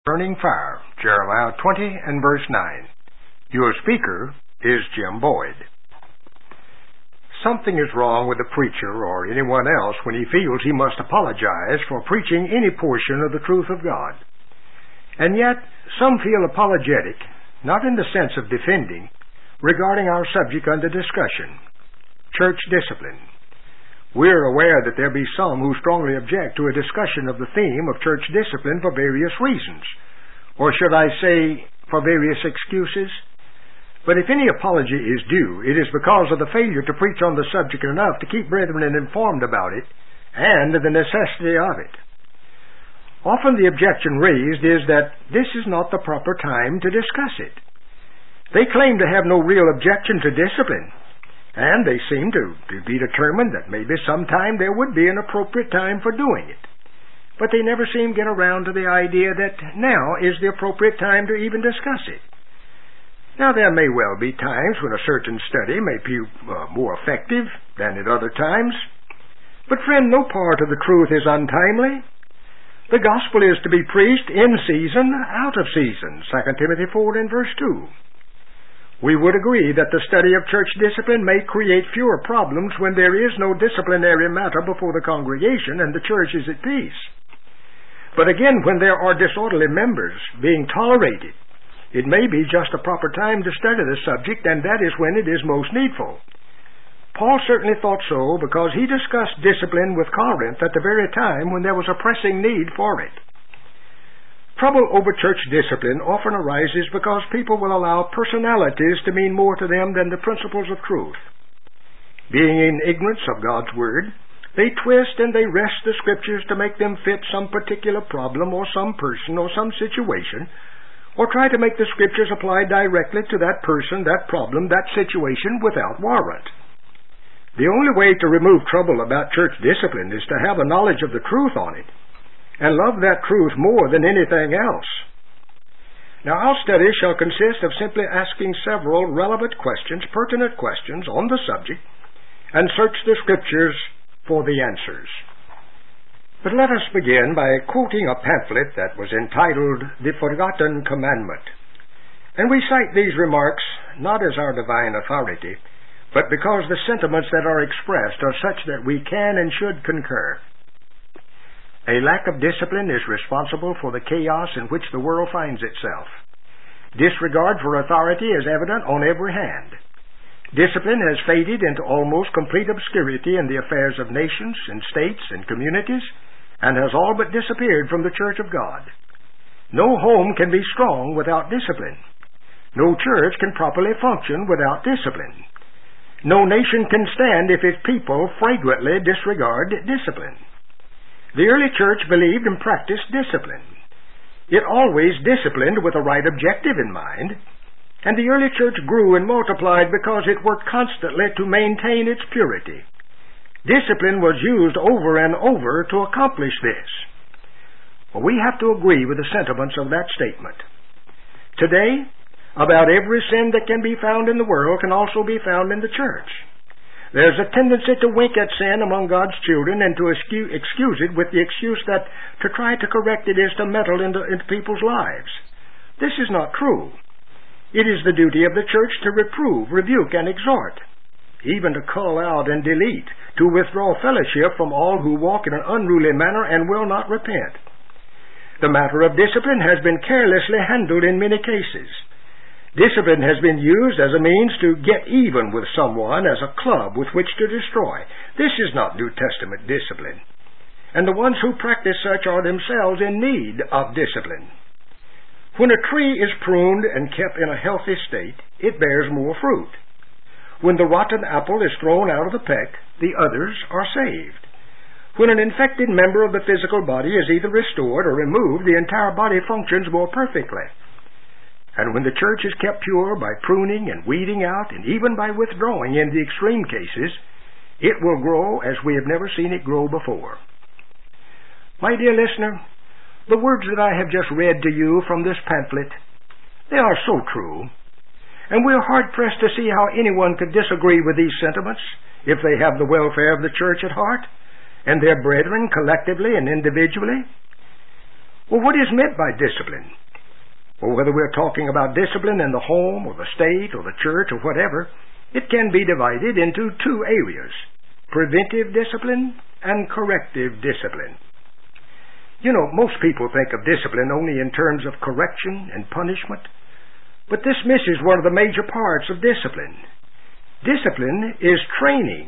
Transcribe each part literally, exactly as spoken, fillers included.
Burning fire, Jeremiah twenty and verse nine. Your speaker is Jim Boyd. Something is wrong with the preacher or anyone else when he feels he must apologize for preaching any portion of the truth of God. And yet, some feel apologetic, not in the sense of defending, regarding our subject under discussion, church discipline. We're aware that there be some who strongly object to a discussion of the theme of church discipline for various reasons, or should I say, for various excuses. But if any apology is due, it is because of the failure to preach on the subject enough to keep brethren informed about it and the necessity of it. Often the objection raised is that this is not the proper time to discuss it. They claim to have no real objection to discipline, and they seem to, to be determined that maybe sometime there would be an appropriate time for doing it. But they never seem to get around to the idea that now is the appropriate time to even discuss it. Now, there may well be times when a certain study may be uh, more effective than at other times. But, friend, no part of the truth is untimely. The gospel is to be preached in season, out of season, Second Timothy four and verse two. We would agree that the study of church discipline may create fewer problems when there is no disciplinary matter before the congregation and the church is at peace. But again, when there are disorderly members being tolerated, it may be just a proper time to study the subject, and that is when it is most needful. Paul certainly thought so because he discussed discipline with Corinth at the very time when there was a pressing need for it. Trouble over church discipline often arises because people will allow personalities to mean more to them than the principles of truth. Being in ignorance of God's Word, they twist and they wrest the Scriptures to make them fit some particular problem or some person or some situation, or try to make the Scriptures apply directly to that person, that problem, that situation without warrant. The only way to remove trouble about church discipline is to have a knowledge of the truth on it, and love that truth more than anything else. Now, our study shall consist of simply asking several relevant questions, pertinent questions on the subject, and search the Scriptures for the answers. But let us begin by quoting a pamphlet that was entitled The Forgotten Commandment. And we cite these remarks not as our divine authority, but because the sentiments that are expressed are such that we can and should concur. A lack of discipline is responsible for the chaos in which the world finds itself. Disregard for authority is evident on every hand. Discipline has faded into almost complete obscurity in the affairs of nations and states and communities, and has all but disappeared from the Church of God. No home can be strong without discipline. No church can properly function without discipline. No nation can stand if its people flagrantly disregard discipline. The early church believed and practiced discipline. It always disciplined with a right objective in mind, and the early church grew and multiplied because it worked constantly to maintain its purity. Discipline was used over and over to accomplish this. Well, we have to agree with the sentiments of that statement. Today, about every sin that can be found in the world can also be found in the church. There's a tendency to wink at sin among God's children and to excuse it with the excuse that to try to correct it is to meddle into, into people's lives. This is not true. It is the duty of the church to reprove, rebuke, and exhort, even to call out and delete, to withdraw fellowship from all who walk in an unruly manner and will not repent. The matter of discipline has been carelessly handled in many cases. Discipline has been used as a means to get even with someone, as a club with which to destroy. This is not New Testament discipline. And the ones who practice such are themselves in need of discipline. When a tree is pruned and kept in a healthy state, it bears more fruit. When the rotten apple is thrown out of the peck, the others are saved. When an infected member of the physical body is either restored or removed, the entire body functions more perfectly. And when the church is kept pure by pruning and weeding out, and even by withdrawing in the extreme cases, it will grow as we have never seen it grow before. My dear listener, the words that I have just read to you from this pamphlet, they are so true, and we are hard-pressed to see how anyone could disagree with these sentiments if they have the welfare of the church at heart, and their brethren collectively and individually. Well, what is meant by discipline? Well, whether we're talking about discipline in the home or the state or the church or whatever, it can be divided into two areas: preventive discipline and corrective discipline. You know, most people think of discipline only in terms of correction and punishment, but this misses one of the major parts of discipline. Discipline is training.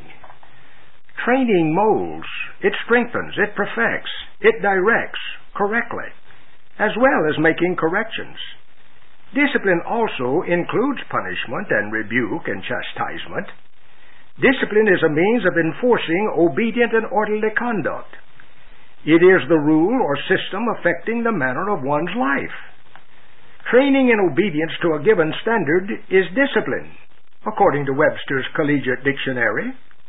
Training molds, it strengthens, it perfects, it directs correctly, as well as making corrections. Discipline also includes punishment and rebuke and chastisement. Discipline is a means of enforcing obedient and orderly conduct. It is the rule or system affecting the manner of one's life. Training in obedience to a given standard is discipline, according to Webster's Collegiate Dictionary.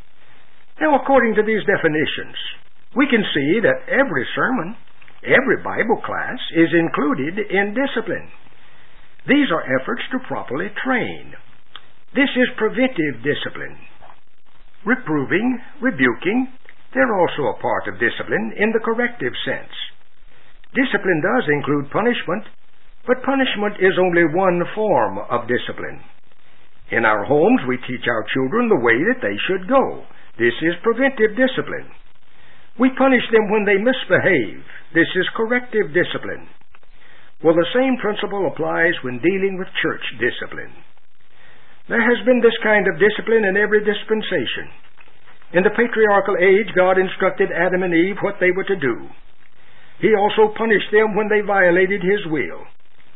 Now, according to these definitions, we can see that every sermon, every Bible class is included in discipline. These are efforts to properly train. This is preventive discipline. Reproving, rebuking, they're also a part of discipline in the corrective sense. Discipline does include punishment, but punishment is only one form of discipline. In our homes, we teach our children the way that they should go. This is preventive discipline. We punish them when they misbehave. This is corrective discipline. Well, the same principle applies when dealing with church discipline. There has been this kind of discipline in every dispensation. In the patriarchal age, God instructed Adam and Eve what they were to do. He also punished them when they violated His will.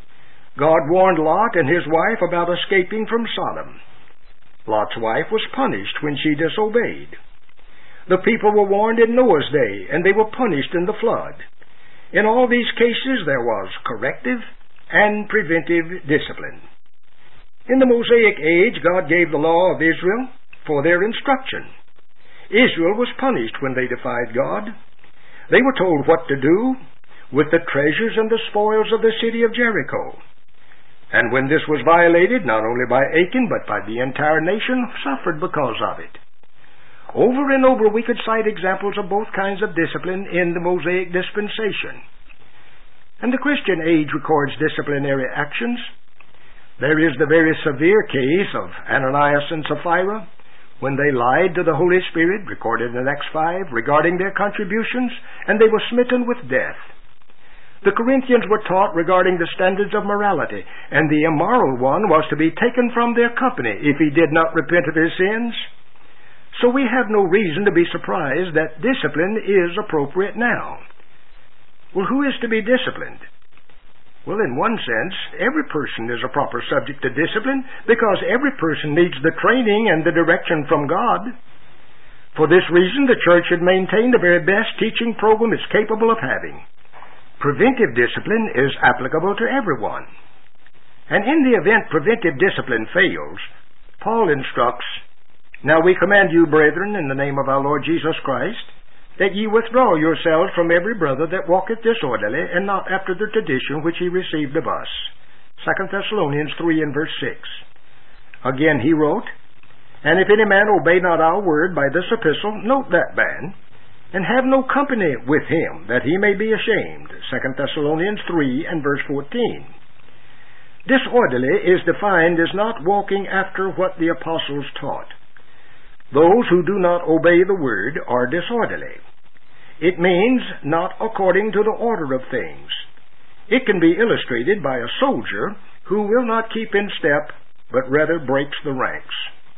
God warned Lot and his wife about escaping from Sodom. Lot's wife was punished when she disobeyed. The people were warned in Noah's day, and they were punished in the flood. In all these cases, there was corrective and preventive discipline. In the Mosaic age, God gave the law of Israel for their instruction. Israel was punished when they defied God. They were told what to do with the treasures and the spoils of the city of Jericho. And when this was violated, not only by Achan, but by the entire nation, suffered because of it. Over and over we could cite examples of both kinds of discipline in the Mosaic dispensation. And the Christian age records disciplinary actions. There is the very severe case of Ananias and Sapphira, when they lied to the Holy Spirit, recorded in Acts five, regarding their contributions, and they were smitten with death. The Corinthians were taught regarding the standards of morality, and the immoral one was to be taken from their company if he did not repent of his sins. So we have no reason to be surprised that discipline is appropriate now. Well, who is to be disciplined? Well, in one sense, every person is a proper subject to discipline because every person needs the training and the direction from God. For this reason, the church should maintain the very best teaching program it's capable of having. Preventive discipline is applicable to everyone. And in the event preventive discipline fails, Paul instructs, "Now we command you, brethren, in the name of our Lord Jesus Christ, that ye withdraw yourselves from every brother that walketh disorderly, and not after the tradition which he received of us." Second Thessalonians three and verse six. Again he wrote, "And if any man obey not our word by this epistle," note that man, "and have no company with him, that he may be ashamed." Second Thessalonians three and verse fourteen. Disorderly is defined as not walking after what the apostles taught. Those who do not obey the word are disorderly. It means not according to the order of things. It can be illustrated by a soldier who will not keep in step, but rather breaks the ranks.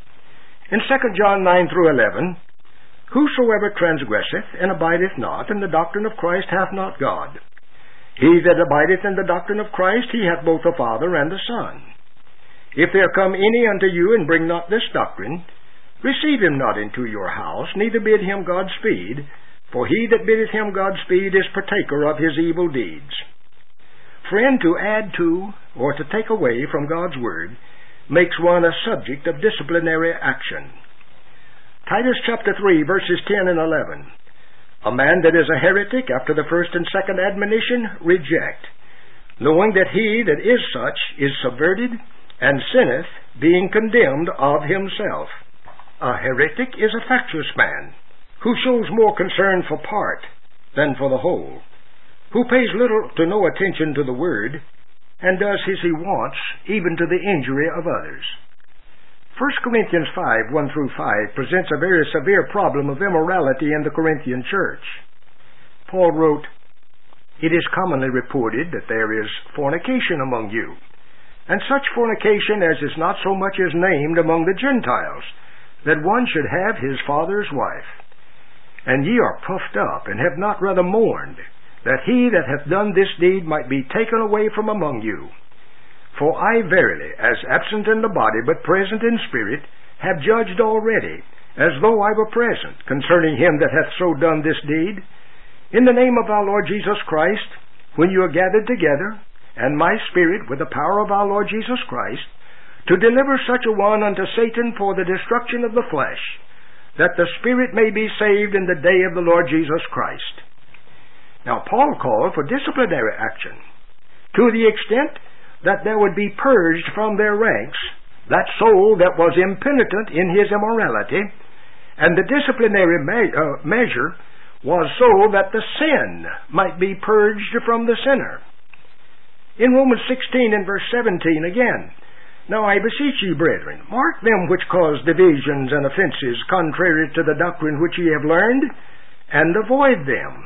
In Second John nine through eleven, "Whosoever transgresseth and abideth not in the doctrine of Christ hath not God. He that abideth in the doctrine of Christ, he hath both the Father and the Son. If there come any unto you and bring not this doctrine, receive him not into your house, neither bid him Godspeed, for he that biddeth him Godspeed is partaker of his evil deeds." Friend, to add to or to take away from God's Word makes one a subject of disciplinary action. Titus chapter three, verses ten and eleven. "A man that is a heretic after the first and second admonition, reject, knowing that he that is such is subverted, and sinneth, being condemned of himself." A heretic is a factious man, who shows more concern for part than for the whole. who pays little to no attention to the Word, and does as he wants, even to the injury of others. First Corinthians five, one through five presents a very severe problem of immorality in the Corinthian church. Paul wrote, "It is commonly reported that there is fornication among you, and such fornication as is not so much as named among the Gentiles, that one should have his father's wife. And ye are puffed up, and have not rather mourned, that he that hath done this deed might be taken away from among you. For I verily, as absent in the body, but present in spirit, have judged already, as though I were present, concerning him that hath so done this deed, in the name of our Lord Jesus Christ, when you are gathered together, and my spirit, with the power of our Lord Jesus Christ, to deliver such a one unto Satan for the destruction of the flesh, that the spirit may be saved in the day of the Lord Jesus Christ." Now, Paul called for disciplinary action, to the extent that there would be purged from their ranks that soul that was impenitent in his immorality, and the disciplinary me- uh, measure was so that the sin might be purged from the sinner. In Romans sixteen and verse seventeen again, "Now I beseech ye, brethren, mark them which cause divisions and offenses contrary to the doctrine which ye have learned, and avoid them."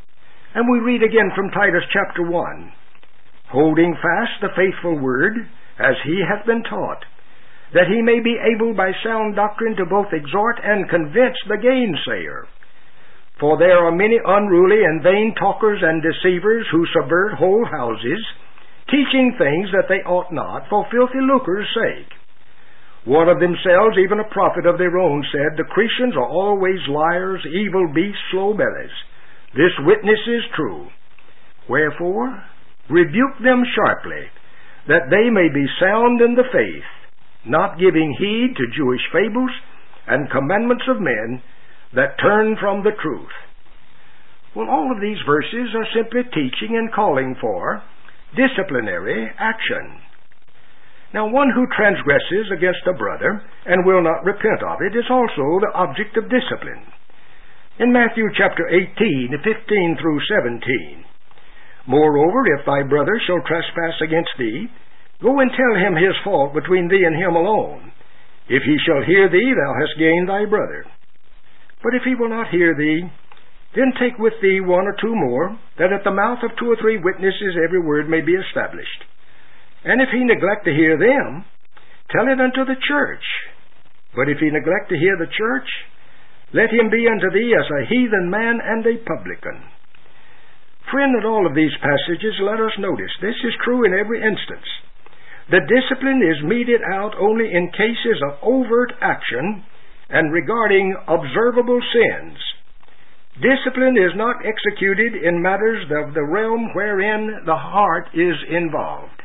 And we read again from Titus chapter one, "Holding fast the faithful word, as he hath been taught, that he may be able by sound doctrine to both exhort and convince the gainsayer. For there are many unruly and vain talkers and deceivers, who subvert whole houses, teaching things that they ought not, for filthy lucre's sake. One of themselves, even a prophet of their own, said, The Cretans are always liars, evil beasts, slow bellies. This witness is true. Wherefore, rebuke them sharply, that they may be sound in the faith, not giving heed to Jewish fables and commandments of men that turn from the truth." Well, all of these verses are simply teaching and calling for disciplinary action. Now, one who transgresses against a brother and will not repent of it is also the object of discipline. In Matthew chapter eighteen, fifteen through seventeen, "Moreover, if thy brother shall trespass against thee, go and tell him his fault between thee and him alone. If he shall hear thee, thou hast gained thy brother. But if he will not hear thee, then take with thee one or two more, that at the mouth of two or three witnesses every word may be established. And if he neglect to hear them, tell it unto the church. But if he neglect to hear the church, let him be unto thee as a heathen man and a publican." Friend, in all of these passages, let us notice this is true in every instance. The discipline is meted out only in cases of overt action and regarding observable sins. Discipline is not executed in matters of the realm wherein the heart is involved.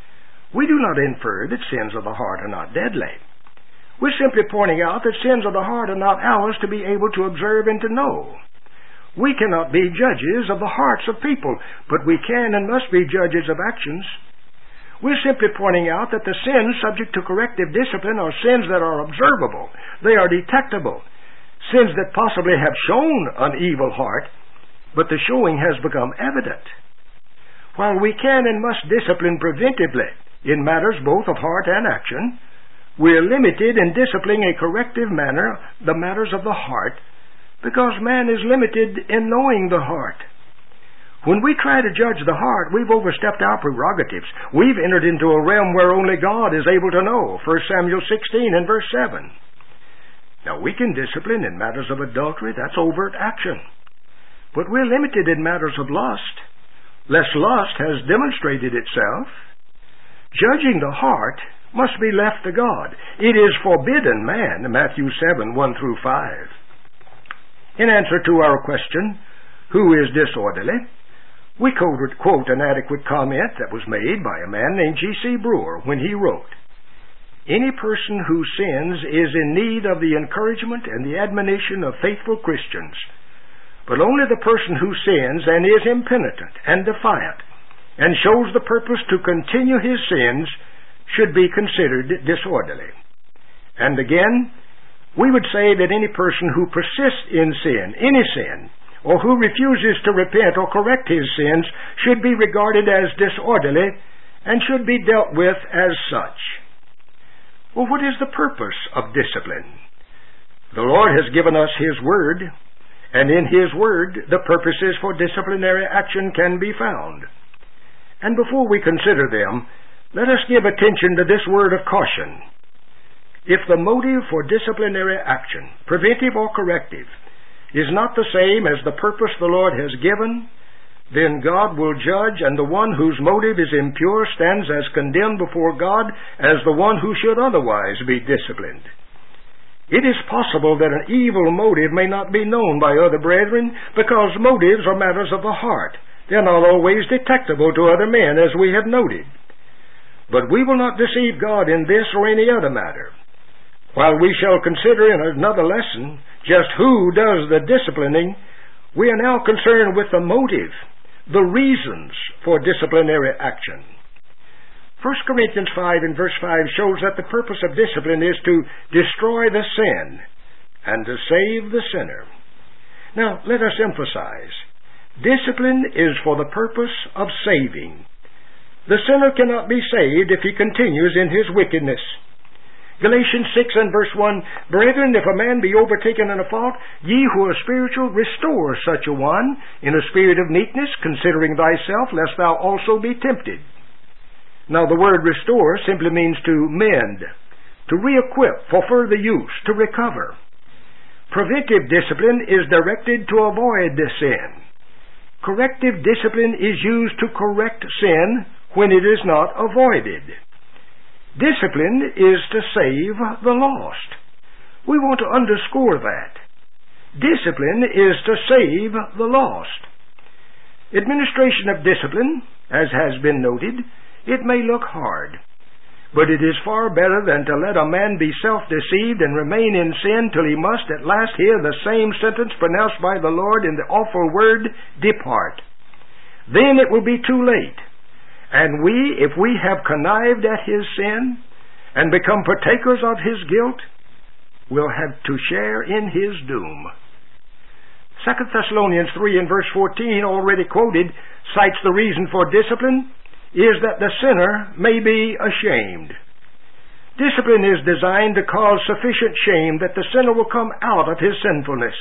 We do not infer that sins of the heart are not deadly. We're simply pointing out that sins of the heart are not ours to be able to observe and to know. We cannot be judges of the hearts of people, but we can and must be judges of actions. We're simply pointing out that the sins subject to corrective discipline are sins that are observable. They are detectable. Sins that possibly have shown an evil heart, but the showing has become evident. While we can and must discipline preventively in matters both of heart and action, we are limited in disciplining a corrective manner the matters of the heart, because man is limited in knowing the heart. When we try to judge the heart, we've overstepped our prerogatives. We've entered into a realm where only God is able to know. First Samuel sixteen and verse seven. Now, we can discipline in matters of adultery. That's overt action. But we're limited in matters of lust, lest lust has demonstrated itself. Judging the heart must be left to God. It is forbidden man, Matthew seven, one through five. In answer to our question, who is disorderly, we quote an adequate comment that was made by a man named G C Brewer when he wrote, "Any person who sins is in need of the encouragement and the admonition of faithful Christians, but only the person who sins and is impenitent and defiant and shows the purpose to continue his sins should be considered disorderly." And again, we would say that any person who persists in sin, any sin, or who refuses to repent or correct his sins should be regarded as disorderly and should be dealt with as such. Well, what is the purpose of discipline? The Lord has given us His Word, and in His Word the purposes for disciplinary action can be found. And before we consider them, let us give attention to this word of caution. If the motive for disciplinary action, preventive or corrective, is not the same as the purpose the Lord has given, then God will judge, and the one whose motive is impure stands as condemned before God as the one who should otherwise be disciplined. It is possible that an evil motive may not be known by other brethren, because motives are matters of the heart. They are not always detectable to other men, as we have noted. But we will not deceive God in this or any other matter. While we shall consider in another lesson just who does the disciplining, we are now concerned with the motive, the reasons for disciplinary action. First Corinthians five and verse five shows that the purpose of discipline is to destroy the sin and to save the sinner. Now, let us emphasize, discipline is for the purpose of saving. The sinner cannot be saved if he continues in his wickedness. Galatians six and verse one, Brethren, if a man be overtaken in a fault, ye who are spiritual, restore such a one in a spirit of meekness, considering thyself, lest thou also be tempted. Now the word restore simply means to mend, to re-equip for further use, to recover. Preventive discipline is directed to avoid sin. Corrective discipline is used to correct sin when it is not avoided. Discipline is to save the lost. We want to underscore that. Discipline is to save the lost. Administration of discipline, as has been noted, it may look hard, but it is far better than to let a man be self-deceived and remain in sin till he must at last hear the same sentence pronounced by the Lord in the awful word, depart. Then it will be too late. And we, if we have connived at his sin and become partakers of his guilt, will have to share in his doom. Second Thessalonians three and verse fourteen, already quoted, cites the reason for discipline is that the sinner may be ashamed. Discipline is designed to cause sufficient shame that the sinner will come out of his sinfulness.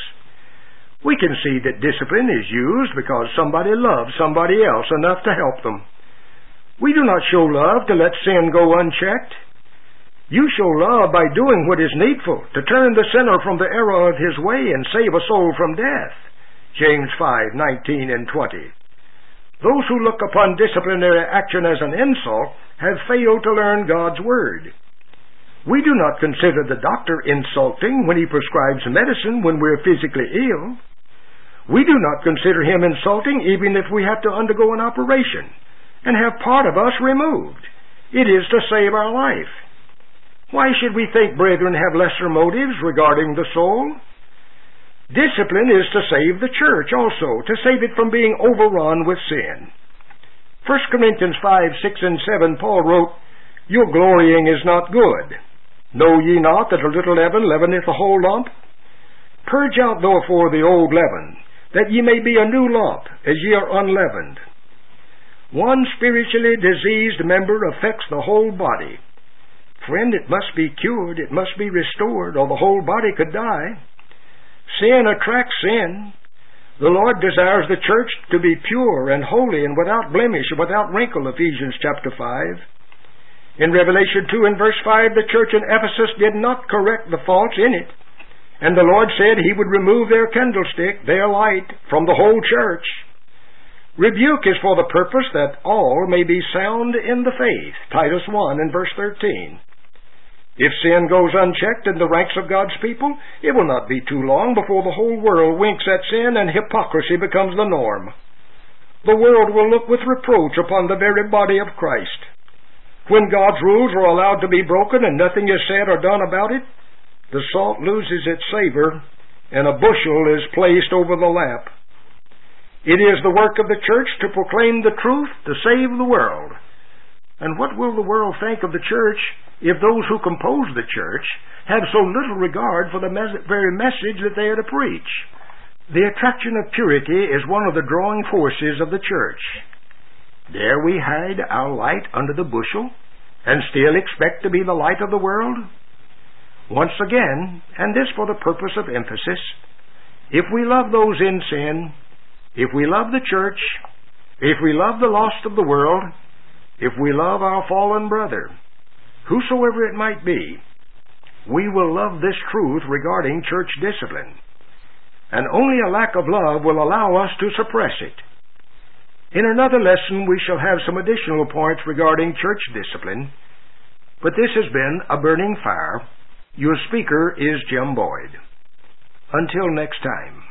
We can see that discipline is used because somebody loves somebody else enough to help them. We do not show love to let sin go unchecked. You show love by doing what is needful to turn the sinner from the error of his way and save a soul from death. James five, nineteen and twenty. Those who look upon disciplinary action as an insult have failed to learn God's Word. We do not consider the doctor insulting when he prescribes medicine when we are physically ill. We do not consider him insulting even if we have to undergo an operation and have part of us removed. It is to save our life. Why should we think brethren have lesser motives regarding the soul? Discipline is to save the church also, to save it from being overrun with sin. First Corinthians five, six, and seven, Paul wrote, Your glorying is not good. Know ye not that a little leaven leaveneth the whole lump? Purge out therefore the old leaven, that ye may be a new lump, as ye are unleavened. One spiritually diseased member affects the whole body. Friend, it must be cured, it must be restored, or the whole body could die. Sin attracts sin. The Lord desires the church to be pure and holy and without blemish and without wrinkle, Ephesians chapter five. In Revelation two and verse five, the church in Ephesus did not correct the faults in it, and the Lord said He would remove their candlestick, their light, from the whole church. Rebuke is for the purpose that all may be sound in the faith, Titus one and verse thirteen. If sin goes unchecked in the ranks of God's people, it will not be too long before the whole world winks at sin and hypocrisy becomes the norm. The world will look with reproach upon the very body of Christ. When God's rules are allowed to be broken and nothing is said or done about it, the salt loses its savor and a bushel is placed over the lamp. It is the work of the church to proclaim the truth, to save the world. And what will the world think of the church if those who compose the church have so little regard for the mes- very message that they are to preach? The attraction of purity is one of the drawing forces of the church. Dare we hide our light under the bushel and still expect to be the light of the world? Once again, and this for the purpose of emphasis, if we love those in sin, if we love the church, if we love the lost of the world, if we love our fallen brother, whosoever it might be, we will love this truth regarding church discipline. And only a lack of love will allow us to suppress it. In another lesson, we shall have some additional points regarding church discipline, but this has been A Burning Fire. Your speaker is Jim Boyd. Until next time.